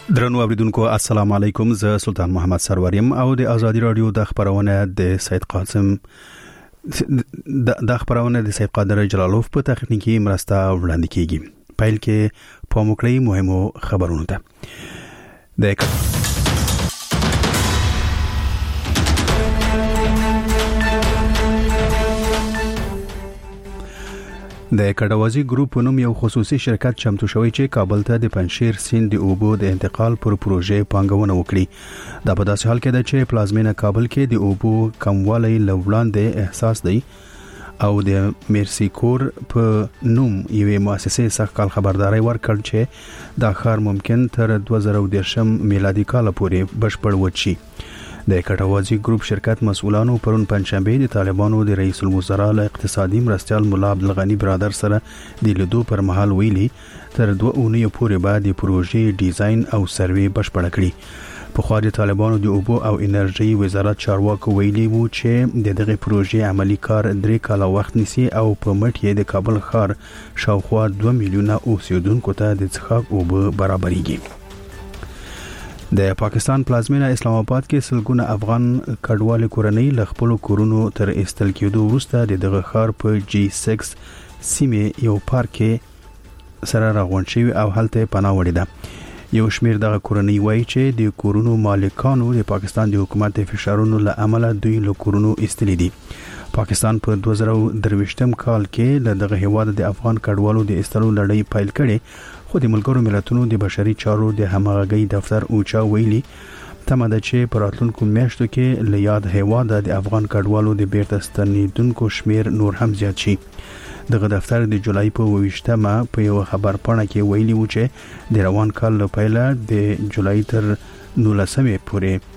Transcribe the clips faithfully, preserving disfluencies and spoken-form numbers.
درنو اوریدونکو السلام علیکم، زه سلطان محمد سروریم او د ازادي رادیو د خبرونه د سید قاسم د خبرونه د سید قادر جلالوف په تخنیکی مرسته وړاندې کیږي. پایل کې په موکړی مهمو خبرونه ده. د د کډوازی ګروپ نوم یو خصوصي شرکت چمتو شوی چې کابل ته د پنشیر سیند د اوبو د انتقال پر پروژې پانګونه وکړي. دا په داسې حال کې ده چې پلازمینه کابل کې د اوبو کموالی لوړاندې احساس دی او د میرسی کور په نوم یوې مؤسسې څخه کال خبرداري ورکړ چې دا ښار ممکن تر دوه زره دېرشم میلادي کال پورې بشپړ وچی. د کټوازی ګروپ شرکت مسؤلانو پرون پنځشنبه د طالبانو د رئیس الوزرا له اقتصادي مرستيال مولا عبدالغنی برادر سره د لیدو پر مهال ویلي تر دوه اونۍ پورې بعد د پروژې ډیزاین او سروې بشپړ کړي. په خوا د طالبانو د اوبو او انرژي وزارت چارواکو ویلي وو چې د دغه پروژې عملی کار درې کاله وخت نیسي او په مټ یې د کابل ښار شاوخوا دوه میلیونه اوسیدونکو ته د څښاک اوبه برابرېږي. د پاکستان پلازمینه اسلام آباد کې سلګونه افغان کډوال کورنۍ له خپل کورونو تر استل کېدو وروسته د دغه ښار په جی سکس سیمه یو پارک کې سره راغونډ شوی او هلته پناه وړي ده. یو شمیر دغه کورنۍ وایي چې د کورونو مالکانو د پاکستان د حکومت د فشارونو له امله دوی له کورونو استلي دي. پاکستان په دوه زره درویشتم کال کې له دغه هیواد د افغان کډوالو د استلو لړۍ پیل کړي، خو د ملګرو ملتونو د بشري چارو د همغږي دفتر اوچا ویلي تمه ده چې په راتلونکو میاشتو کې له یاد هیواد د افغان کډوالو د بیرته ستنیدونکو شمیر نور هم زیات شي. دغه دفتر د جولای په اوویشتمه په یو خبر پاڼه کې ویلي و چې د روان کال له پیله د جولای تر نولسمې پورې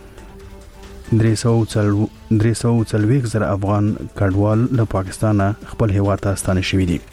درې سوه څلوېښت زره افغان کډوال له پاکستان خپل هیواد ته ستانه شوي دي.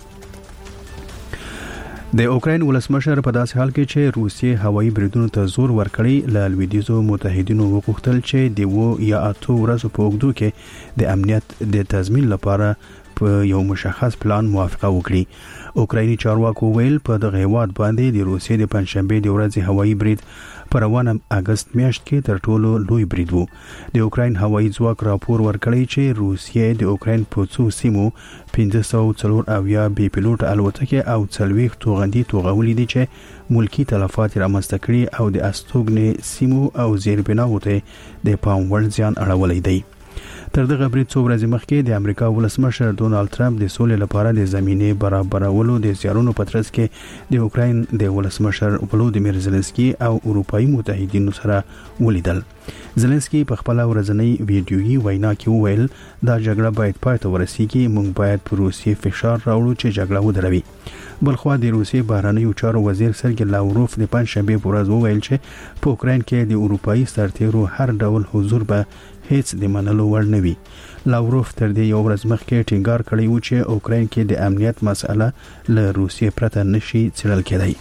د اوکراین ولسمشر په داسې حال کې چې روسیې هوایي بریدونو ته زور ورکړی، له لویدیځو متحدینو وغوښتل چې د و یا اتو ورځو په اوږدو کې د امنیت د تضمین لپاره په یو مشخص پلان موافقه وکړي. اوکرایني چارواکو ویل په دغه هیواد باندې د روسیې د پنځشنبه د ورځې هوایي برید په روانه اگست میاشت کې تر ټولو لوی برید وو. د اوکراین هوایي ځواک راپور ورکړی چې روسیې د اوکراین په څو سیمو پنځه سوه څلور اویا بي پیلوټ الوتکې او څلوېښت توغندي توغولې دي چې ملکی تلفات رامنځته کړي او د استوګنې سیمو او زیربناوو ته د پام وړ زیان اړولی دی. تر دغه برید څو ورځې مخکې د امریکا ولسمشر ډونالد ټرمپ د سولې لپاره د زمینې برابرولو د زیارونو په ترڅ کې د اوکراین د ولسمشر ولودیمیر زيلنسکي او اروپایي متحدینو سره ولیدل. زيلنسکي په خپل ورځنی ویډیويي وینا کې وویل دا جګړه باید پای ته ورسیږي، موږ باید پر روسیې فشار راوړو چې جګړه ودروي. بلخوا د روسیې بهرنیو چارو وزیر سرګی لاوروف د پنځشنبه په ورځ وویل چې په اوکراین کې د اروپایي سرتیرو هر ډول حضور به هیڅ د منلو وړ نه وي. لاوروف تر دې یو ورځ مخکې ټینګار کړی و چې اوکراین کې د امنیت مسله له روسیې پرته نشي څیړل کېدای.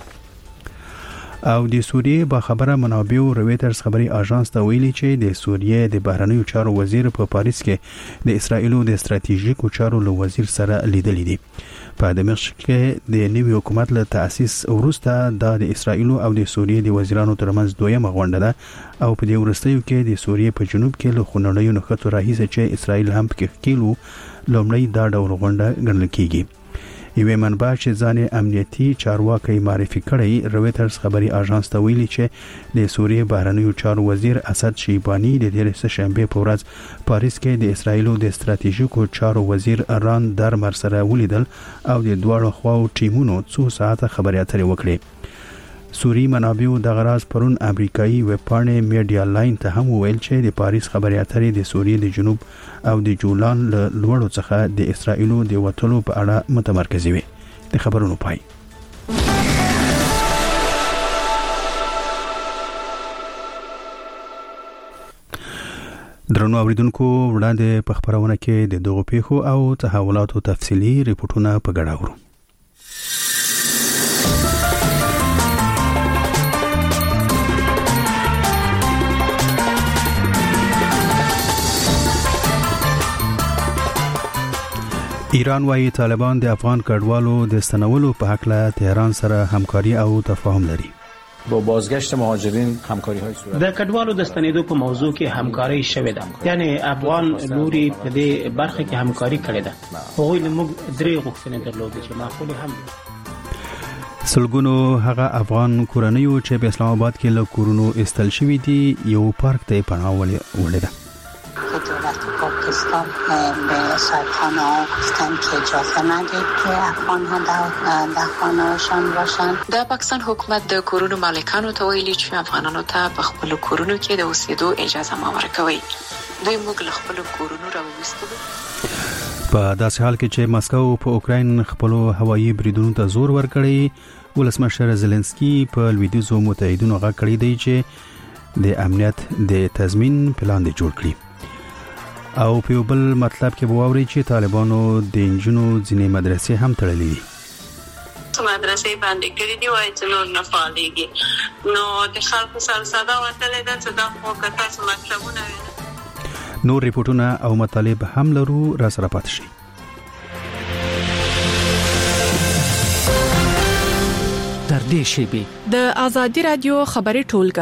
او د سوریې با خبره منابع رويټرز خبري اژانس ته ویلي چې د سوریې د بهرنیو چارو وزیر په پاریس کې د اسرایلو د استراتیژیکو چارو له وزیر سره لیدل دي. په دمشق کې د نوي حکومت له تأسیس وروسته د اسرایلو او د سوریې د وزیرانو ترمنځ دویمه غونډه ده او په دې وروستیو کې د سوریې په جنوب کې له خونړیو نښتو راهیسه چې اسرایل هم پکې کېلو لومړی دا ډول غونډه ګڼل کېږي. یوه منبع چې ځان امنیتي چارواکي معرفي کړی رويټرز خبري اژانس ته ویلي چې د سوریې بهرنیو چارو وزیر اسد شیبانی د دې شنبه په ورځ پاریس کې د اسرایلو د استراتیژیکو چارو وزیر ران درمر سره ولیدل او د دوه خواو ټیمونو څو ساعته خبري اترې وکړي. سوری منابع د غراز پرون امریکایي ویب پاڼې میډیا لاین ته هم ویل چې د پاریس خبري اترې د سوریې د جنوب او د جولان له لوړو څخه د اسرایلو د وټلو په اړه متمرکزي وي. د خبرونو پای. درنو اوریدونکو وړاندې په خبرونه کې د دغو پیښو او تحولاتو تفصیلی ریپورتونه په ګډه اورو. ایران وايي طالبان د افغان کډوالو د ستنولو په حق له تهران سره همکاري او تفاهم لري. با بازگشت مهاجرین همکاری های صورت د کډوالو د ستنېدو په موضوع کې همکاري شوې ده. یعنی افغان لوري په دې برخه کې همکاري کړې ده. هغوی له موږ درې غوښتنې درلودې چې معقولې هم دي. سلګونو هغه افغان کورنیو چې په اسلام آباد کې له کورونو استل شوي دي یو پارک ته پناه وړې ده. دولت پاکستان به صاحبخانه ها گفتن که اجازه ندید که افغان ها در خانه هاشان باشن. د پاکستان حکومت د کورونو مالکانو ته ویلي چې افغانانو ته په خپل کورونو کې د اوسېدو اجازه مه ورکوي. دوی موږ له خپل کورونو راوویستلو. په داسې حال کې چې مسکو په اوکراین خپلو هوایي بریدونو ته زور ورکړی، ولسمشر زيلنسکي په لویدیځو متحدینو غږ کړی دی چې د امنیت د تضمین پلان دی جوړ کړي. او په یو بل مطلب کې بواوري چې طالبانو د انجونو ځینې مدرسې هم تړلې دي. مدرسې باندې کړې دي وایي چې نور نه فعالېږي. نو د خلکو سره صدا وتلې ده چې دا خو که تاسو مکتبونه وینئ. نور ریپورتونه او مطالب هم لرو، را سره پاتې شئ. تر دې شیبې د آزادي رادیو خبري ټولګه.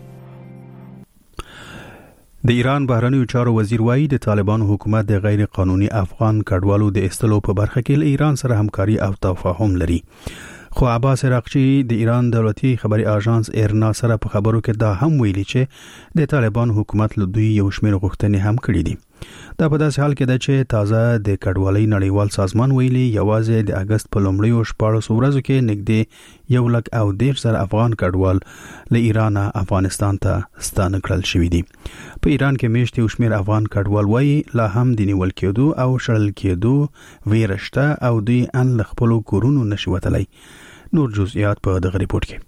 د ایران بهرنیو چارو وزیر وایي د طالبانو حکومت د غیر قانوني افغان کډوالو د استلو په برخه کې له ایران سره همکاري او تفاهم لري. خو عباس عراقچی د ایران دولتي خبري اژانس ایرنا سره په خبرو کې دا هم ویلي چې د طالبان حکومت له دوی یو شمېر غوښتنې هم کړې دي. دا په داسې حال کې ده چې تازه د کډوالۍ نړیوال سازمان ویلي یوازې د اگست په لومړیو شپاړسو ورځو کې نږدې یو لک او دېرش زره افغان کډوال له ایران افغانستان ته ستانه کړل شوي دي. په ایران کې میشت یو شمېر افغان کډوال وایي لا هم د نیول کېدو او شړل کېدو ویره شته او دوی ان له خپلو کورونو نشي وتلی. نور جزئیات په دغه ریپورت کې.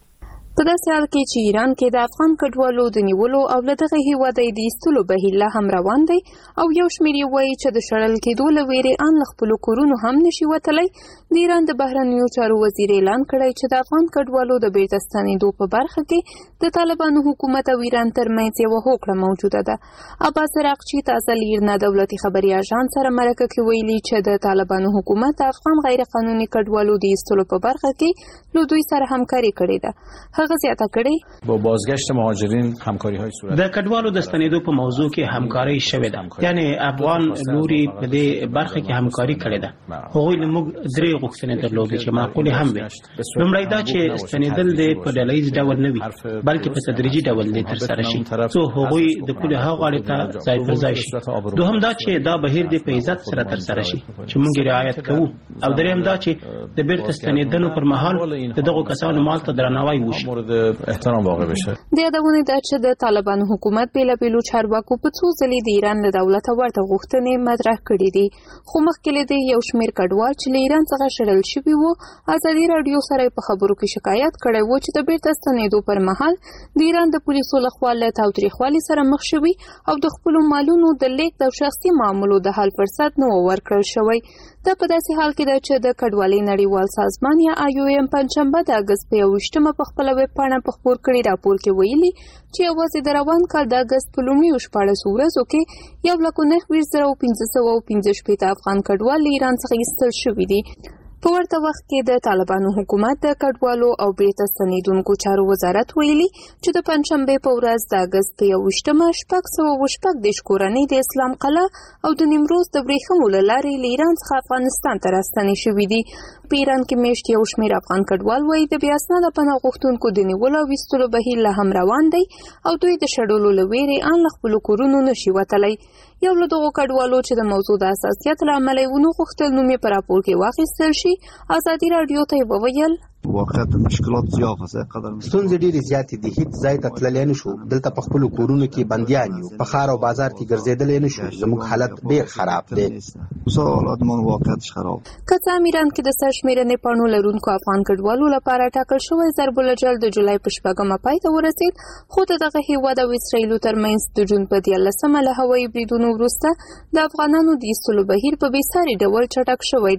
په داسې حال کې چې ایران کې د افغان کډوالو د نیولو او له دغه هیواده د ایستلو بهیر لا هم روان دی او یو شمېر یې وایي چې د شړل کېدو له ویرې ان له خپلو کورونو هم نشي وتلی. د ایران د بهرنیو چارو وزیر اعلان کړی چې د افغان کډوالو د بیرته ستنېدو په برخه کې د طالبانو حکومت او ایران ترمنځ یوه هوکړه موجوده ده. عباس عراقچی تازه له ایرنا دولتي خبري اژانس سره مرکه کې ویلي چې د طالبانو حکومت د افغان غیر قانوني کډوالو د ایستلو په برخه کې له دوی سره همکاري کړې ده. هغه زیاته کړې با بازگشت مهاجرین همکاری های صورت د کډوالو د ستنېدو په موضوع کې همکاري شوې ده. یعنی افغان لوري په دې برخه کې همکاري کړې ده. هغوی له موږ درې غوښتنې درلودې چې معقولې هم وي. لومړی دا چې ستنېدل د په ډلهییز ډول نه وي بلکې په تدریجي ډول دې ترسره شي څو هغوی د پولې هغه غاړې ته ځای پر ځای شي. دوهم دا چې دا بهیر دې په عزت سره ترسره شي چې موږ رعایت کوو. او دریم دا چې د بیرته ستنېدلو پر مهال د دغو کسانو مال ته درناوی وشي. احترام واقع بشه. د یادونه ده چې د طالبانو حکومت بیلابیلو چارواکو په څو ځلې د ایران له دولته ورته غوښتنې مطرح کړې دي. خو مخکې له دې یو شمېر کډوال چې له ایران څخه شړل شوي وو ازادي راډیو سره په خبرو کې شکایت کړی و چې د بیرته ستنېدو پر مهال د ایران د پولیسو لخوا له تاوتریخوالي سره مخ شوي او د خپلو مالونو د لیږد او شخصي معاملو د حل فرصت نه و ورکړل شوی. دا په داسې حال کې ده چې د کډوالۍ نړیوال سازمان یا آی او ایم پنجشنبه د اګست په یوویشتمه په خپله ویب پاڼه په خپور کړي راپور کې ویلي چې یوازې د روان کال د اګست په لومړیو شپاړسو ورځو کې یو لک نهه ویشت زره پنځه سوه پنځه شپېته افغان کډوال له ایران څخه ایستل شوي دي. په ورته وخت کې د طالبانو حکومت د کډوالو او بیرته ستنېدونکو چارو وزارت ویلي چې د پنجشنبې په ورځ د اګست په یوویشتمه شپږ سوه اووه شپږ دېرش کورنۍ د اسلام قلعه او د نیمروز د ورېښمو له لارې له ایران څخه افغانستان ته راستنې شوي دي. په ایران کې میشت یو شمېر افغان کډوال وایي د بې اسناده پناه غوښتونکو د نیولو او ایستلو بهیر لا هم روان دی او دوی د شړلو له ویرې ان له خپلو کورونو نشي وتلی. یو له دغو کډوالو چې د موضوع د حساسیت له امله یې ونه غوښتل نوم یې په راپور کې واخیستل شي ازادي راډیو ته یې وویل واقعیت مشکلات زیات ده. ستونزې ډېرې زیاتې دي. هیڅ ځای ته تللی نه شو. دلته په خپلو کورونو کې بندیان یو. په ښار او بازار کې ګرځېدلی نه شو. زموږ حالت ډېر خراب دی. حالاتمان واقعیتش خراب. که څه هم ایران کې د سرشمېرنې پاڼو لرونکو افغان کډوالو لپاره ټاکل شوی ضرب الجل د جولای په شپږمه پای ته ورسېد، خو د دغه هېواد او اسرائیلو ترمنځ د جون په دیارلسمه له هوایي بریدونو وروسته د افغانانو د ایستلو بهیر په بېساري ډول چټک شوی دی.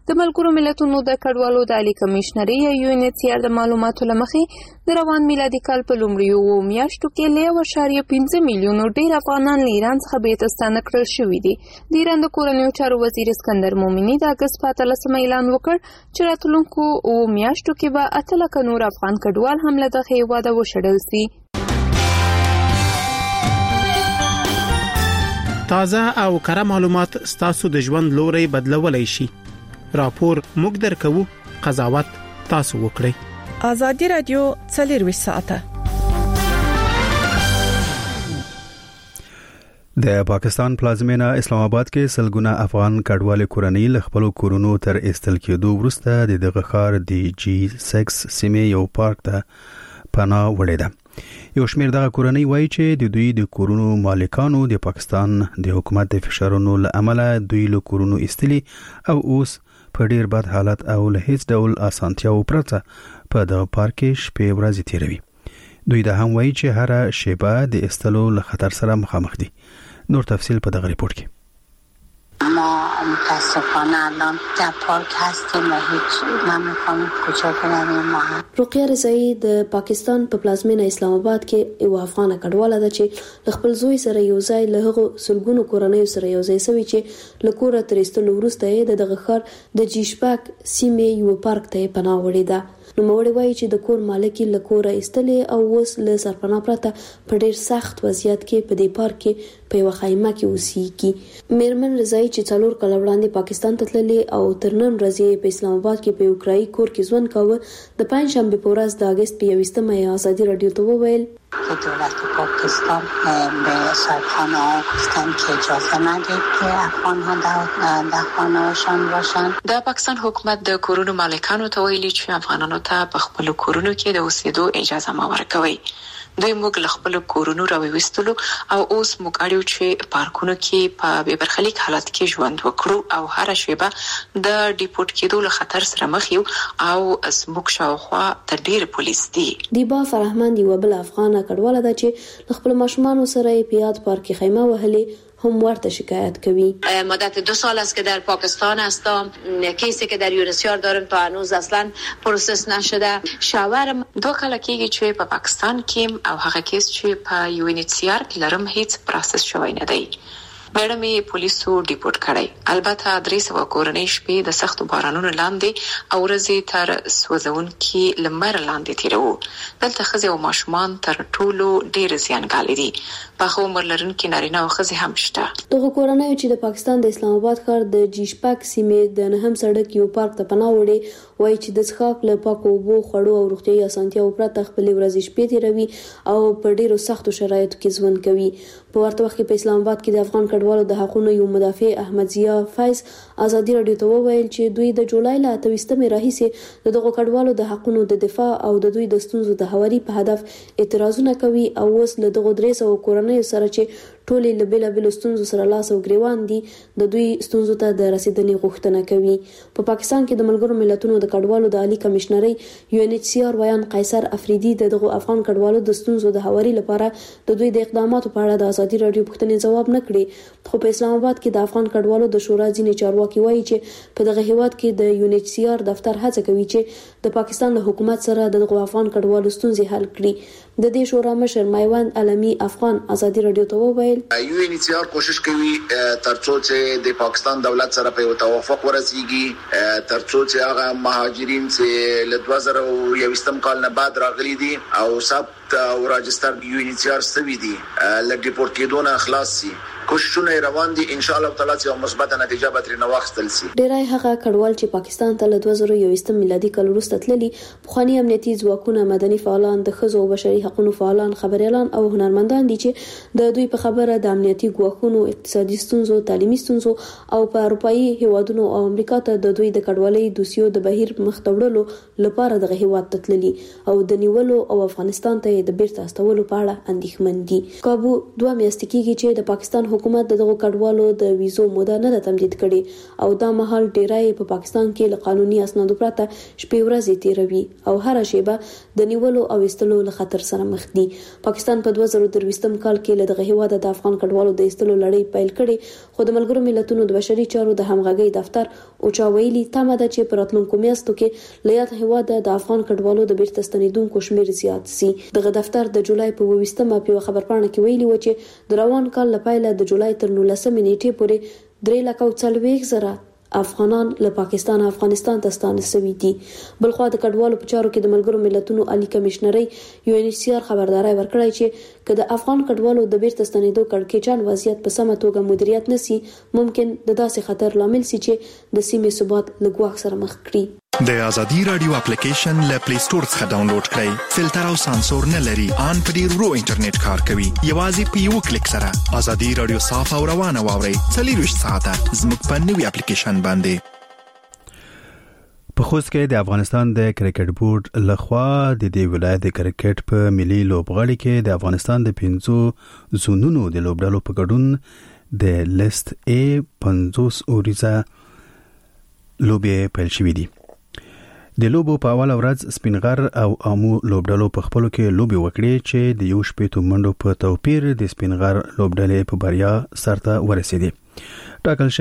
د ملګرو ملتونو د کډوالو د عالی کمشنري یا یو ان ایچ سی آر د معلوماتو لمخې د روان میلادي کال په لومړیو اووه میاشتو کې له یو اعشاریه پنځه میلیونو ډیر افغانان له ایران څخه بېرته کړل شوي دي. د ایران د کورنیو چارو وزیر اسکندر مومني د اګست په اتلسمه اعلان وکړ چې راتلونکو اووه میاشتو کې به اته لکه نور افغان کډوال هم له دغه هیواده وشړل سي. تازه او کره معلومات ستاسو د ژوند لوري بدلولای شي. راپور موږ درکو، قضاوت تاسو وکړئ. ازادي رادیو څلور ساعته. د پاکستان پلازمینه اسلام آباد کې سلګونه افغان کډوال کورنۍ له خپل کورونو تر استل کېدو وروسته د دغه ښار د جی سکس سیمې یو پارک ته پناه وړې ده. یو شمېر دغه کورنۍ وایي چې د دوی د کورونو مالکانو د پاکستان د حکومت د فشارونو له امله دوی له کورونو استلي او اوس په ډیر بد حالت او له هیڅ ډول اسانتیاو پرته په دغه پارک کې شپې ورځې تیروي. دوی دا هم وایي چې هر شیبه د استلو له خطر سره مخامخ دي. نور تفصیل په دغه ریپورت کې. ما متاسفانه الان در پارک هستیم و هیچ نمی‌فهمیم کجا بریم. ما رقیه رضایی د پاکستان په پلازمینه اسلام آباد کې یو افغان کډواله ده چې خپل زوی سره یو ځای له هغو سلګونو کورنیو سره یو ځای شوی چې له کوره تر ایستلو وروسته یې د دغه ښار د جیشپاک سیمې یو پارک ته پناه وړې ده. نو موړې وایي چې د کور مالک له کوره ایستلې او اوس له سرپناه پرته په ډیر سخت وضعیت کې په دې پارک کې په یو خیمه کې اوسېږي. میرمن رضایی چې څلور کاله وړاندې پاکستان ته تللې او تر نن ورځې په اسلام آباد کې په یو کرایي کور کې ژوند کاوه، د پنجشنبې په ورځ د اګست په یوویشتمه یې ازادي راډیو ته وویل که دولت پاکستان به سرخانه ها گفتن که اجازه ندید که افغان ها در, در خانه هاشان باشن. د پاکستان حکومت د کورونو مالکانو ته ویلي چې افغانانو ته په خپل کورونو کې د اوسېدو اجازه مه ورکوي. دوی موږ له خپل کورونو راوېستلو او اوس موږ اړیو چې پارکونو کې په بې برخلیک حالت کې ژوند وکړو او هر شیبه د ډیپورت کېدو له خطر سره مخ یو او زموږ شاوخوا تر ډېر پولیس دي. دیبا فرهمند یو بل افغانه کډواله ده چې خپل ماشومان سره په یاد پارک خیمه وهلې هم ورته شکایت کوي. مدت دو سال است که در پاکستان هستم. کیسی که در یونسیار دارم تا هنوز اصلا پروسس نشده. شاورم دو کال کېږي چې په پاکستان کې او هغه کیس چې په یو ان ایچ سی آر کې لرم هیڅ پروسس شوی نه دی. میډم یې پولیسو ډیپورت کړی. البته درې سوه کورنۍ شپې د سختو بارانونو لاندې او ورځې تر سوځونکي لمر لاندې تیروو. دلته ښځې او ماشومان تر ټولو ډېر زیانګالي دي. پخه عمر لرونکي نارینه او ښځې هم شته. دغه کورنۍ چې د پاکستان د اسلام آباد ښار د جیشپاک سیمې د نهم سړک یو پارک ته پناه وړې، وایي چې د څښاک له پاکو اوبو، خوړو او روغتیایي اسانتیاوو پرته خپلې ورځې شپې تیروي او په ډېرو سختو شرایطو کې ژوند کوي. په ورته وخت کې په اسلام آباد کې د افغان کډوالو د حقوقو یو مدافع احمد ضیا فیض ازادي راډیو ته وویل چې دوی د جولای له اته ویشتمې راهیسې د دغو کډوالو د حقوقو د دفاع او د دوی د ستونزو د هواري په هدف اعتراضونه کوي او اوس له دغو درې سوه کورنیو سره چې ټولې له بېلابېلو ستونزو سره لاس او ګریوان دي د دوی ستونزو ته د رسیدنې غوښتنه کوي. په پاکستان کې د ملګرو ملتونو د کډوالو د عالی کمشنري یو ان ایچ سی آر ویان قیصر افریدي د دغو افغان کډوالو د ستونزو د هواري لپاره د دوی د اقداماتو په اړه د ازادي راډیو پوښتنې ځواب نه کړي. خو په اسلام آباد کې د افغان کډوالو د شورا ځینې چارواکي وایي چې په دغه هیواد کې د یو ان ایچ سی آر دفتر هڅه کوي چې د پاکستان له حکومت سره د دغو افغان کډوالو ستونزې حل کړي. د دې شورا مشر میوند علمي افغان ازادي راډیو ته وویل یو ان ایچ سی آر کوشش کوي ترڅو چې د پاکستان دولت سره په توافق ورسیږي، ترڅو چې هغه مهاجرین چې له دوه زره او یوویشتم کال نه بعد راغلي دي او ثبت او راجستر یو ان ایچ سی آر سوي دي له ډیپورت کېدو نه خلاص شي. کوششونه روان دي، ان شاء الله تعالی چې مثبت نتیجه به ترې نه واخیستل شي. ډیری هغه کډوال چې پاکستان ته له دوه زره یوویشتم میلادي کال وروسته تللي پخواني امنیتي ځواکونه، مدني فعالان، د ښځو او بشري حقوقو فعالان، خبريالان او هنرمندان دي چې د دوی په خبره د امنیتي ګواښونو، اقتصادي ستونزو، تعلیمي ستونزو او په اروپאי هیوادونو او امریکا ته د دوی د کډوالۍ دوسیو د بهیر مخ ته وړلو لپاره دغه هیواد ته تللي او د نیولو او افغانستان ته د بیرته استولو په اړه اندېښمن دي. کابو دوه میاشتې کېږي چې د پاکستان حکومت دغه کډوالو د ویزو موده نه تمدید کړي او دا مهال ډیرای په پاکستان کې له قانوني اسنادو پرته شپې ورځې تیروي او هر شیبه د نیولو او استلو له خطر سره مخ دي. پاکستان په دوه زره درویشتم کال کې له دغه هیواد د افغان کډوالو د استلو لړۍ پیل کړي، خو د ملګرو ملتونو د بشري چارو د همغږي دفتر او چا ویلي تمه ده چې په راتلونکو میاشتو کې له یاد هیواد د افغان کډوالو د بیرته ستنیدونکو شمیر زیات سي. دغه دفتر د جولای په اوویشتمه په خبرپاڼه کې ویلي و چې د روان کال له پیله د جولای تر نولسمې نیټې پورې درې لک او څلوېښت زره افغانان له پاکستان افغانستان ته ستانه شوي دي. بلخوا د کډوالو په چارو کې د ملګرو ملتونو عالی کمشنري یو ان ایچ سی آر خبرداري ورکړی چې که د افغان کډوالو د بیرته ستنیدو کړکېچن وضعیت په سمه توګه مدیریت نشي، ممکن د داسې خطر لامل شي چې د سیمې ثبات له ګواښ سره مخ کړي. د ازادي رادیو اپلیکیشن له پلی سٹور څخه ډاونلوډ کړئ. فلټر او سانسور نه لري، ان په ډیر ورو انټرنیټ کار کوي. یوازې په یو کلیک سره ازادي رادیو صاف او روانه واورئ. څلوېښت ساعته زموږ په نوي اپلیکیشن باندې. په خوست کې د افغانستان د کرکټ بورډ لخوا د دې ولایت د کرکټ په ملي لوبغاړي کې د افغانستان د پنځو زونونو د لوبډلو په ګډون د لیست ای پنځوس اوریزه لوبې پیل شوې دي. د لوبو په اول ورځ سپینغر او امو لوبډلو په خپلو کې لوبي وکړې چې د یو شپېتو منډو په توپیر د سپینغر لوبډلې په بریا سرته ورسېدې. ټاکل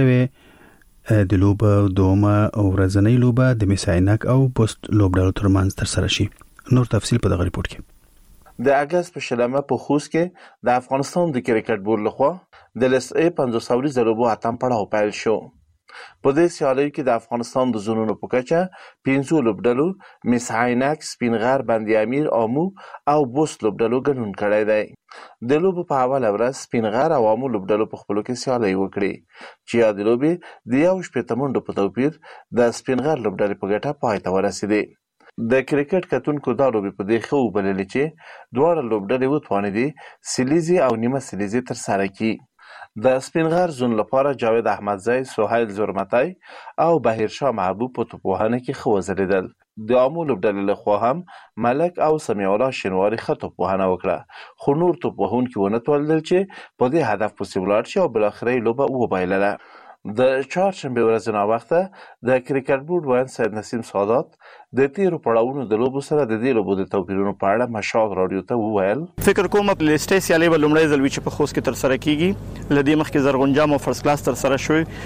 شوی د لوبو دومه او ورځنۍ لوبه د میساینک او پوسټ لوبډلو ترمنځ ترسره شي. نور تفصیل په دغه ریپورت کې. د اگست په شلمه په خوست کې د افغانستان د کرکټ بورډ لخوا د لیست ای پنځوس اوریزه لوبو اتم پړاو پیل شو. په دې سیالیو کې د افغانستان د زونونو په کچه پنځو لوبډلو میساینک، سپینغر، بندي امیر، امو او بوست لوبډلو ګډون کړی دی. د لوبو په اوله ورځ سپینغر او امو لوبډلو په خپلو کې سیالۍ وکړې چې یا د لوبې د یو شپېته منډو په توپیر د سپینغر لوبډلې په ګټه پای ته ورسېدې. د کرکټ کتونکو دا لوبې په دې ښه وبللې چې دواړه لوبډلې وتوانېدې سلیزې او نیمه سلیزې ترسره کړي. د سپینغر زون لپاره جاوید احمدزی، سهیل زرمتی او بهیرشاه محبوب په توپوهنه کې ښه وځلېدل. د امو لوبډلې لخوا هم ملک او سمیع الله شینواري ښه توپوهنه وکړه، خو نور توپوهونکي ونه توانېدل چې په دې هدف پسې ولاړ شي او بالاخره یې لوبه وبایلله. د چهارشنبې ورځې ناوخته د کرکټ بورډ وین سید نسیم سادات د تیرو پړاوونو د لوبو سره د دې لوبو د توپیرونو په اړه مشال رادیو ته وویل. فکر کوم په لیستې سیالي به لومړی ځل وي چې په خوست کې ترسره کیږي. له دې مخکې زرغونجام او فرست کلاس ترسره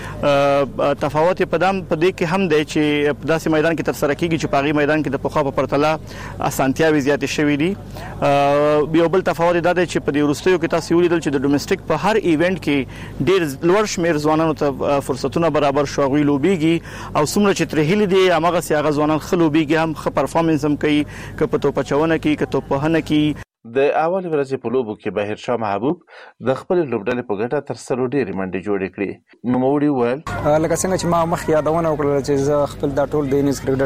شوی. تفاوت په دام په دې کې هم دی چې په داسې میدان کې ترسره کیږي چې په هغې میدان کې د پخوا په پرتله اسانتیاوې زیاتې شوي دي. یو بل تفاوت دا دی چې په دې وروستیو کې تاسو ولیدل چې د ډومېسټک په هر ایونت کې ډېر لوړ شمېر ځوانانو ته فرصتونه برابر شو، هغوی لوبېږي او څومره چې ترې هیلې دي هماغسې هغه ځوانان ښه لوبېږي، هم ښه پرفارمنس هم کوي، که په توپ اچونه کې که توپوهنه کې. د اول ورځې په لوبو کې بهیرشاه محبوب د خپلې لوبډلې په ګټه تر سلو ډېرې منډې جوړې کړې. نوموړي وویل لکه څنګه چې ما مخکې یادونه وکړله چې زه خپل دا ټول د انیس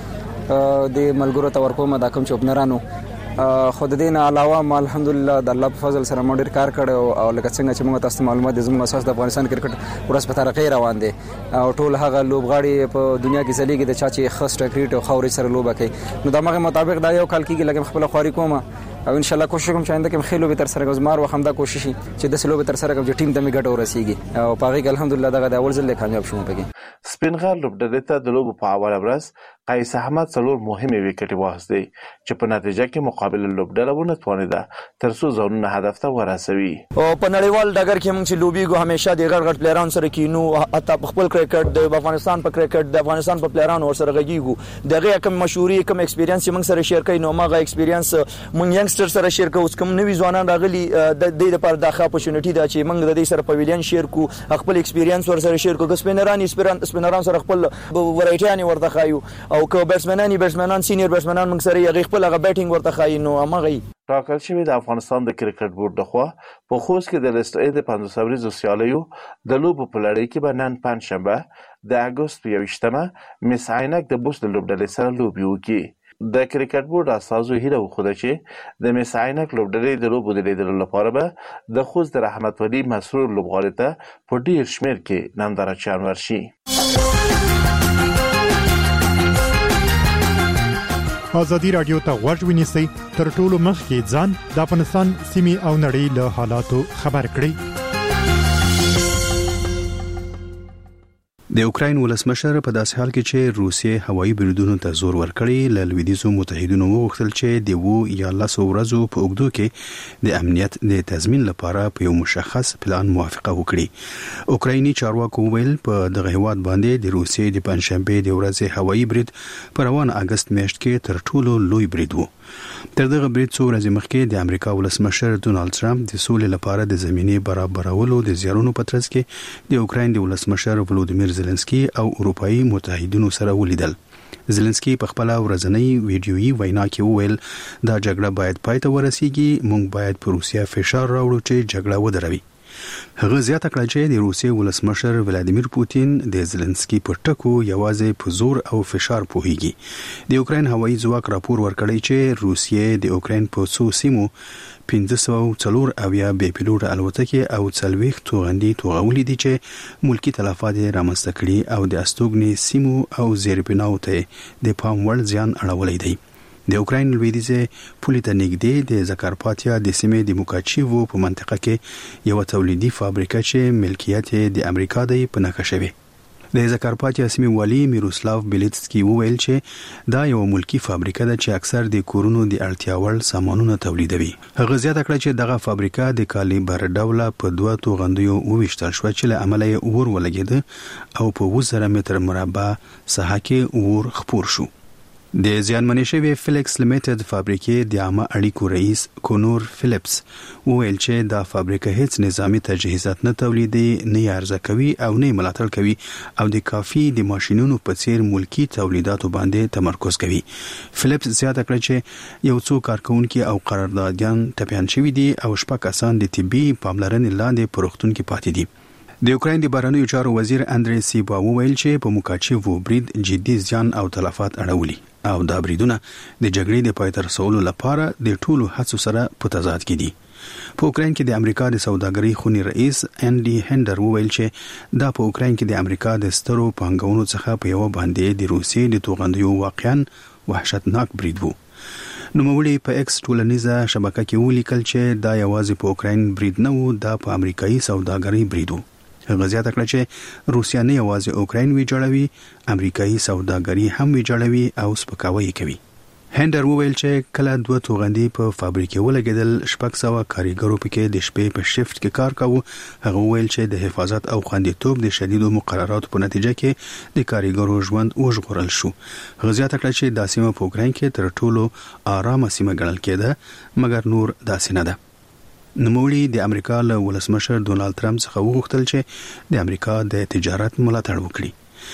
کرکټ د ملګرو ته ورکوم دا کوم چې اوپنرانو خو د دې نه علاوه ما الحمدلله د الله په فضل سره ما ډېر کار کړی او لکه څنګه چې موږ تاسو ته معلومات دي زموږ اساس د افغانستان کرکټ ورځ په ترقۍ روان دی او ټول هغه لوبغاړي په دنیا کې ځلیږي د چا چې ښه سټریټ او خاورې سره لوبه کوي. نو د هغې مطابق دا یو کال کېږي لکه خپله خواري کومه او ان شاء الله کوشش کوم چې آینده کې ښې لوبې ترسره کړم. زما هر وخت همدا کوشش وي چې داسې لوبې ترسره کړم چې ټیم ته مې ګټه ورسېږي او په هغې کې الحمدلله دغه د اول ځل دی کامیاب شوم پکې. سپینغر لوبډلې ته د لوبو په اوله ورځ قیس احمد څلور مهمې ویکټې واخیستې چې په نتیجه کې مقابل لوبډله ونه توانېده تر څو ځانونه هدف ته ورسوي. او په نړیوال ډګر کې موږ چې لوبېږو همیشه د غټ غټ پلیرانو سره کینو، حتی په خپل کرکټ د افغانستان په کرکټ د افغانستان په پلیرانو ورسره غږیږو. د هغې کوم مشهوري کوم ایکسپیرینس چې موږ سره شیر کوي نو هماغه ایکسپیرینس موږ ینګسټر سره شیر کوو. کوم نوي ځوانان راغلي د دې لپاره دا ښه اپورچونټي ده چې موږ د دې سره پویلین شیر کړو، خپل ایکسپیرینس ورسره شیر کړو. که سپینران سپینران سره خپل ورایټیانې ورته ښایو او که بیټسمنان بیټسمنان سینیر بیټسمنان موږ سره یې هغې خپل هغه بیټینګ ورته ښایي. نو هماغه ټاکل شوي د افغانستان د کرکټ بورډ لخوا په خوست کې د لیست ای د پنځوس اوریزو سیالیو د لوبو په لړۍ کې به نن پنجشنبه د اګست په یوویشتمه مس عینک د بوست لوبډلې سره لوبې وکړي. د کرکټ بورډ استازو هیله وښوده چې د مس عینک لوبډلې د لوبو د لیدلو لپاره به د خوست د رحمت ولي مسرور لوبغاړي ته په ډېر شمېر کې نندارچیان ورشي. ازادي رادیو ته غوږ ونیسئ، تر ټولو مخکې ځان د افغانستان سیمې او نړۍ له حالاتو خبر کړئ. د اوکراین ولسمشر په داسې حال کې چې روسیې هوایي بریدونو ته زور ورکړی ل لویدیځو متحدینو وغوښتل چې د وو یا لاسو ورځو په اوږدو کې د امنیت د تضمین لپاره په یو مشخص پلان موافقه وکړي. اوکرایني چارواکو ویل په دغه هیواد باندې د روسیې د پنځشنبه د ورځې هوایي برید په روان اگست میاشت کې تر ټولو لوی برید و. تر دغه برید څو ورځې مخکې د امریکا ولسمشر ډونالد ټرمپ د سولې لپاره د زمینې برابرولو د زیارونو په ترڅ کې د اوکراین د ولسمشر ولودیمیر زيلنسکي او اروپאי متحدینو سره ولیدل. زيلنسکي په خپل ورځنی ویډیويي وینا کې وویل دا جګړه باید پای ته ورسیږي، موږ باید پر روسیا فشار راوړو چې جګړه ودروي. هغه زیاته کړه چې د روسیې ولسمشر ولادیمیر پوتین د زيلنسکي په ټکو یوازې په زور او فشار پوهیږي. د اوکراین هوایي ځواک راپور ورکړی چې روسیې د اوکراین په څو سیمو پنځه سوه څلور اویا بې پیلوټه الوتکې او څلوېښت توغندي توغولې دي چې ملکی تلفات رامنځته کړي او د استوګنې سیمو او زیربناو ته د پام وړ زیان اړولی دی. د اوکراین لویدیځه پولې ته نږدې د زکارپاتیا د سیمې د موکاچیوو په منطقه کې یو تولیدي فابریکه چې ملکیت د امریکا دی په نښه شوی. د زکارپاتیا سیمې والی میروسلاو بیلیتسکی وویل چې دا یو ملکی فابریکه ده چې اکثر د کورونو د اړتیا وړ سامانونه تولیدوي. هغه زیاته کړه چې دغه فابریکه د کالیبر ډوله په دوه توغندیو وویشتل شو چې له عمله یې اور ولګېده او په اووه زره متر مربع ساحه کې اور خپور شو. د زیانمنې شوی فلیکس لیمیټډ فابریکې د عامه اړیکو رئیس کونور فلیپس وویل چې دا فابریکه هیڅ نظامی تجهیزات نه تولیدي، نه ارزه کوي او نه ملاتړ کوي او د کافي د ماشینونو په څیر ملکی تولیداتو باندې تمرکز کوي. فلیپس زیاته کړه چې یو څو کارکونکي او قراردادیان ټپیان شوي دي او شپږ کسان د طبي پاملرنې لاندې په روغتون کې پاتې دي. د اوکراین د بهرنیو چارو وزیر اندری سیبا وویل چې په موکاچیوو برید جدي زیان او تلفات اړولي او دا بریدونه د جګړې د پای ته رسولو لپاره د ټولو هڅو سره په تضاد کې دي. په اوکراین کې د امریکا د سوداګرۍ خونی رئیس انډي هندر وویل چې دا په اوکراین کې د امریکا د سترو پانګونو څخه په یو باندې د روسیې د توغندیو واقعاً وحشتناک برید وو. نوموړي په ایکس ټولنیزه شبکه کې ولیکل چې دا یوازې په اوکراین برید نه وو، دا په امریکایي سوداګرۍ برید وو. هغه زیاته کړه چې روسیا نه یوازې اوکراین ویجاړوي، امریکایي سوداګري هم ویجاړوي او سپکاوی کوي. هندر وویل چې کله دوه توغندي په فابریکه ولګیدل، شپږ سوه کاریګرو پکې د شپې په شفت کې کار کاوه. هغه وویل چې د حفاظت او خوندیتوب د شدیدو مقرراتو په نتیجه کې د کاریګرو ژوند وژغورل شو. هغه زیاته کړه چې دا سیمه په اوکراین کې تر ټولو آرامه سیمه ګڼل کېده، مګر نور داسې نه ده. نوموړي د امریکا له ولسمشر ډونالد ټرمپ څخه وغوښتل چې د امریکا د تجارت ملاتړ وکړي.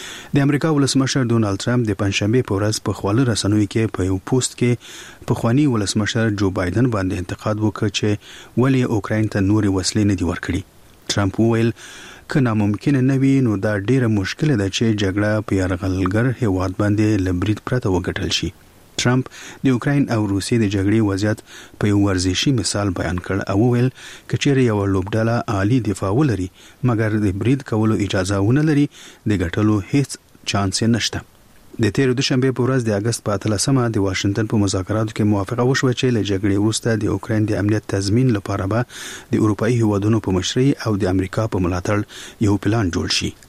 د امریکا ولسمشر ډونالد ټرمپ د پنځشنبه په ورځ په خپل رسنوي کې په یو پوسټ کې په خواني ولسمشر جو بایدن باندې انتقاد وکړ چې ولی اوکراین ته نوري وسلې نه دي ورکړي. ټرمپ وویل که ناممکن نه وي نو دا ډیره مشکله ده چې جګړه په یرغلګر هیواد باندې لبرید پرته وګټل شي. ټرمپ د اوکراین او روسیې د جګړې وضعیت په یو ورزشي مثال بیان کړ او وویل کچېرې یو لوبډله عالی دفاع ولري مګر د برید کولو اجازه ونه لري، د ګټلو هیڅ چانس نشته. د تیر دوشنبه په ورځ د اگست په اتلسمه د واشنگټن په مذاکراتو کې موافقه وشوه چې له جګړې وروسته د اوکراین د امنیت تضمین لپاره به د اروپאי هیوادونو په مشرۍ او د امریکا په ملاتړ یو پلان جوړ شي.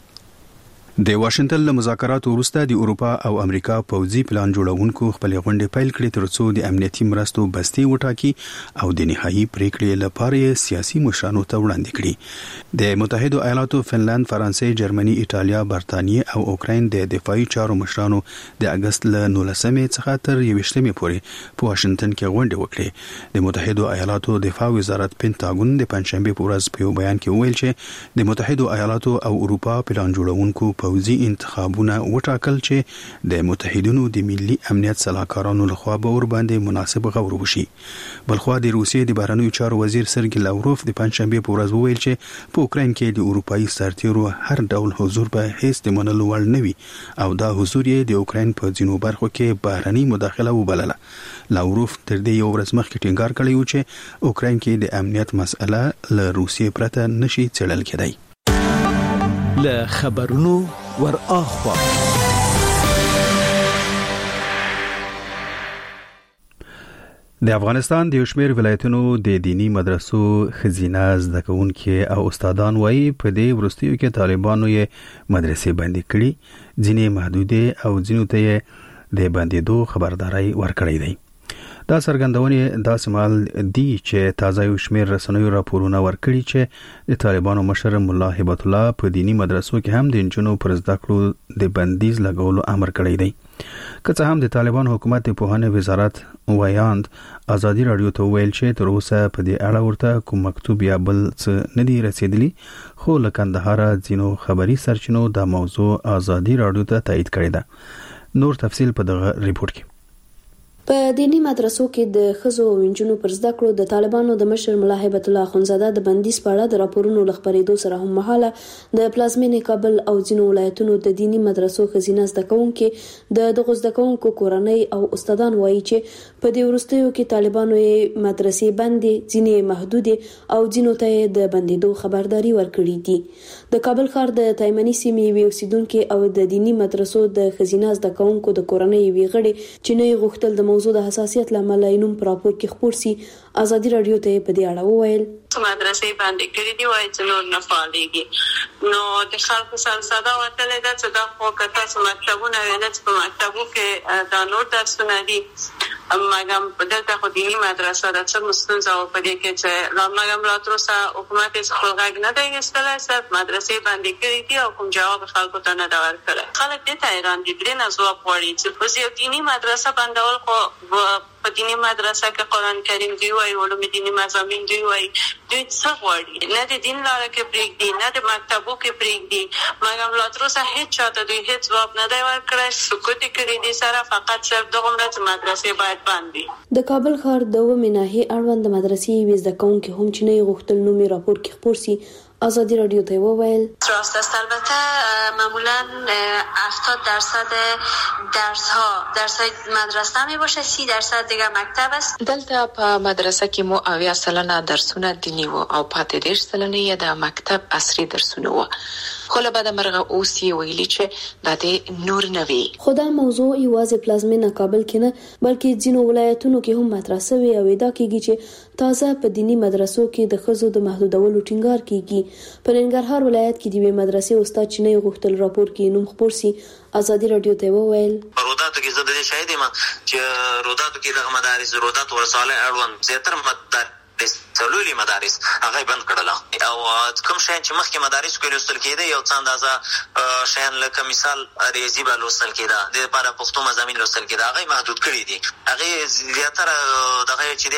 د واشنگټن له مذاکراتو وروسته د اروپا او امریکا پوځي پلان جوړونکو خپل غونډې پیل کړې ترڅو د امنیتي مرستو بستي وټاکي او د نهایی پریکړې لپاره سیاسي مشرانو ته وړاندې کړي. د متحده ایالاتو، فنلند، فرانسې، جرمني، ایټالیا، برتانیې او اوکراین د دفاعي چارو مشرانو د اگست له نولسمې څخه تر یوویشتمې پورې په واشنگټن کې غونډې وکړې. د متحده ایالاتو دفاع وزارت پینټاګون د پنځشنبه په ورځ په یو بیان کې وویل چې د متحده ایالاتو او اروپا پلان جوړونکو پوځي انتخابونه وټاکل چې د متحدینو د ملي امنیت صلاحکارانو لخوا به ور باندې مناسب غور وشي. بلخوا د روسیې د بهرنیو چارو وزیر سرګی لاوروف د پنځشنبه په ورځ وویل چې په اوکراین کې د اروپאי سرتیرو هر ډول حضور به هیڅ د منلو وړ نه وي او دا حضور یې د اوکراین په ځینو برخو کې بهرنی مداخله وبلله. لاوروف تر دې یو ورځ مخکې ټینګار کړی و چې اوکراین کې د امنیت مسأله له روسیې پرته نشي څېړل کېدای. له خبرونو ور اخوا د افغانستان د یوشمیر ولایتونو د دینی مدرسو خزینه زده کوونکي او استادان وایي په دې ورستیو کې طالبانو یې مدرسې بندي کړي، ځینې محدودې او ځینو ته یې د بندیدو خبرداري ورکړې ده. دا څرګندونې داسې مهال دي چې تازه یوشمیر رسنیو راپورونه ورکړي چې د طالبانو مشر مولا هبت الله په دینی مدرسو کې هم د نجونو پر زده کړو د بندیز لګولو امر کړی دی. که څه هم د طالبان حکومت د پوهنې وزارت ویاند ازادي رادیو ته ویل چې تر اوسه په دې اړه ورته کوم مکتوب یا بل څه نه دی رسیدلی، خو له کندهار ځینو خبري سرچینو دا موضوع ازادي رادیو ته تایید کړی ده. نور تفصیل په دغه ریپورت کې. په دینی مدرسو کې د ښځو او نجونو پر زده کړو د طالبانو د مشر مولا هبت الله اخونزاده د بندیز په اړه د راپورونو له خپرېدو سره هم مهاله د پلازمینې کابل او ځینو ولایتونو د دینی مدرسو ښځینه زده کوونکي د دغو زده کوونکو کورنۍ او استادان وایي چې په دې وروستیو کې طالبانو یې مدرسې بندې، ځینې محدودې او ځینو ته یې د بندیدو خبرداري ورکړي دي. د کابل ښار د تایمني سیمې یوې اوسیدونکي او د دینی مدرسو د ښځینه زده کوونکو د کورنۍ یوې غړي چې نه یې غوښتل د موضوع د حساسیت لامل اینوم پر راپور کې خبر سي، ازادي رادیو ته په دې اړه وویل مدرسې باندې کړې دی وای چې نور نه فعالېږي. نو د خلکو سره ساده وتلې ده چې دا خو کته چې مکتبونه ویل چې په مکتبو کې دا نور درسونه دي، مګم په دلته خو دیني مدرسه ده چې مستنزه او په دې کې چې لا مګم لا تر اوسه حکومت یې خپل غږ نه دی ایستلی، صرف مدرسې باندې کړې دي او کوم جواب خلکو ته نه دی ورکړی. خلک دې ته حیران دي، درې نه ځواب غواړي چې اوس یو دیني مدرسه بندول خو په دیني مدرسه کې قرآن کریم دی وایي، علوم دیني مضامین دی وایي، دوی څه غواړي؟ نه د دین لاره کې پرېږدي، نه د مکتبو کې پرېږدي، مګر لا تر اوسه هېڅ چاته دوی هېڅ ځواب نه دی ورکړی، سکوت یې کړی دی سره، فقط صرف دغومره چې مدرسې باید بند وي. د کابل ښار د اوومې ناحیې اړوند د مدرسې یوې زده کوونکې هم چې نه یې غوښتل نوم یې راپور کې خپور سي، ازادی رادیو ته وویل راست است. البته معمولا هفتاد درصد درس ها درس های مدرسه می باشه، سی درصد دیگه مکتب است. دلته په مدرسه کې مو اویا سلنه درسونه دینی وو او پاتې دېرش سلنه یې د مکتب عصري درسونه وو. خو له بعد مرغه اوس یې ویلي چې دا د نور نه وي. خو دا موضوع یوازې پلازمینه کابل کې نه بلکې ځینو ولایتونو کې هم مطرح شوی او ادعا کیږي چې تازه په دینی مدرسو کې د ښځو د محدودولو ټینګار کیږي. په ننګرهار ولایت کې د یوې مدرسې استاد چې نه غوښتل راپور کې نوم خپور سي، ازادي رادیو ته وویل روداتو کې زه د دې شاهد یم چې روداتو کې د مدارس رودات ورساله اړوند زیاتره مدارس څلوري مدارس هغه بند کړل او کوم شي چې مخکې مدارس کې لوستل کېده یو څه اندازه شیان لکه مثال ریاضي به لوستل کېده، د لپاره پښتو مضامین لوستل کېده، هغه محدود کړی دي. هغه زیاتره دغه چې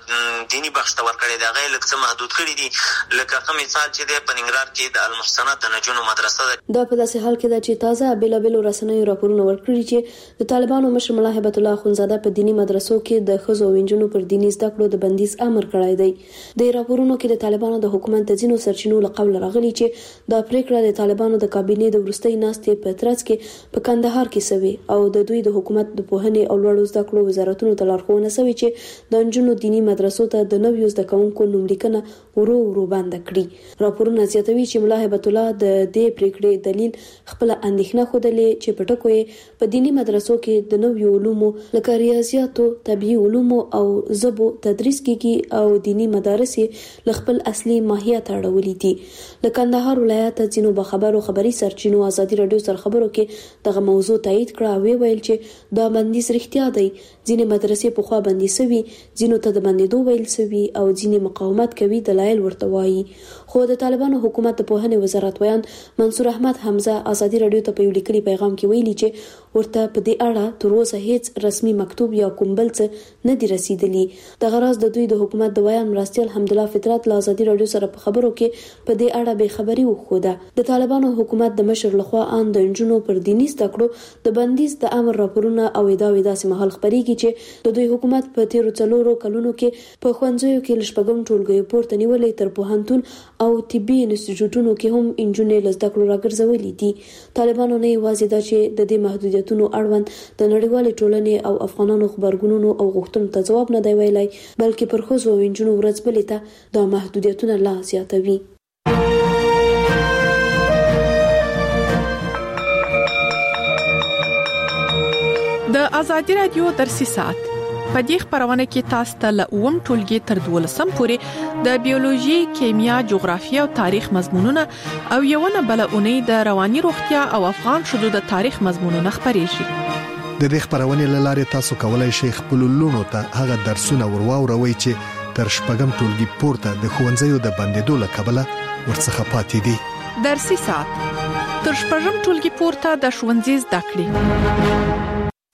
د دینی بخش ته ورکړی دی هغه لکه محدود کړی دي، لکه کوم مثال چې د پننګرهار کې د المحسنات د نجونو مدرسه ده. دا په داسې حال کې ده چې تازه بیلابیلو رسنیو راپورونه ورکړي چې د طالبانو مشر مولا هبت الله اخونزاده په دینی مدرسو کې د ښځو او نجونو پر دیني زده کړو د بندیز امر کړی دی. د راپورونو کې د طالبانو د حکومت د ځینو سرچینو له قوله راغلي چې دا پریکړه د طالبانو د کابینې د وروستۍ ناستې په ترڅ کې په کندهار کې سوي او د دوی د حکومت د پوهنې او لوړو زده کړو وزارتونو ته لارښوونه سوي چې د نجونو دینی مدرسو ته د نویو زده کوونکو نوملیکنه ورو ورو بند کړي. راپورونه زیاتوي چې مولا هبت الله د دې پریکړې دلیل خپل اندېښنه خوده چې په ټکو یې په دینی مدرسو کې د نویو علومو لکه ریاضیاتو، طبيعي علومو او ژبو تدریس کیږي او دینی مدارس ل خپل اصلي ماهیت اړولې دي. د کندهار ولایت ځینو بخبرو خبري سرچینو ازادي رادیو سره خبرو کې دغه موضوع تایید کړه او ویل چې دا بندیز رښتیا دی. ځینې مدرسې په خوا بندي سوي، ځینو ته د بندیدو ویل سوي او ځینې مقاومت کوي دلایل ورته وایي. خو د طالبانو حکومت د پوهنې وزارت ویان منصور احمد حمزه ازادي رادیو ته په یو لیکلي پیغام کې ویلي چې ورته په دې اړه تر اوسه هیڅ رسمي مکتوب یا کوم بل څه نه دی رسیدلی. دغه راز د دوی د حکومت د ویان مرستیال حمدالله فطرت له ازادي رادیو سره په خبرو کې په دې اړه به خبري وخوده. د طالبانو حکومت د مشر لخوا ان د انجونو پر دیني زده کړو د بندیز د امر راپورونه او ادعاوې داسې مهال خبريږي چې د دوی حکومت په تیرو څلورو کلونو کې په خوندزیو کې لشپږم ټولګي پورته نیولې تر پوهنتون او طبي انسټیټیوټونو کې هم انجونې لزده کړو راګرځولې دي. طالبانو نه یوازې دا چې د دې محدودیتونو اړوند د نړیوالې ټولنې او افغانانو خبرګونونو او غوښتنو ته ځواب نه دی ویلای، بلکې پر ښځو او انجونو ورځ بلې ته دا محدودیتونه لا زیاتوي. د ازادي رادیو درسي ساعت په دې خبرونه کې تاسو ته له اووم ټولګي تر دولسم پورې د بیولوژي، کیمیا، جغرافیه او تاریخ مضمونونه او یوونه بل اونۍ د رواني روغتیا او افغان شذو د تاریخ مضمونونه خبريږي. د دې خبرونه لاره تاسو کولای شئ خپل لونو ته هغه درسونه ورواوروي چې تر شپږم ټولګي پورته د ښوونځیو د بندیدو له کبله ورڅخه پاتې دي. درسي ساعت تر شپږم ټولګي پورته د ښوونځي زده کړې.